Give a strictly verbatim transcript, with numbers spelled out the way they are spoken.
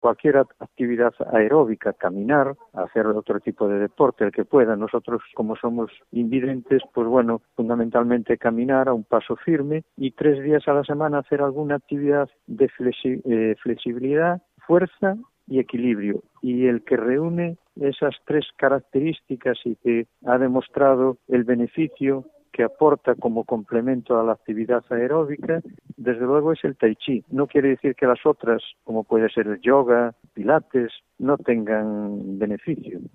cualquier actividad aeróbica, caminar, hacer otro tipo de deporte, el que pueda. Nosotros, como somos invidentes, pues bueno, fundamentalmente caminar a un paso firme y tres días a la semana hacer alguna actividad de flexi- eh, flexibilidad, fuerza y equilibrio. Y el que reúne esas tres características y que ha demostrado el beneficio que aporta como complemento a la actividad aeróbica, desde luego es el tai chi. No quiere decir que las otras, como puede ser el yoga, pilates, no tengan beneficio.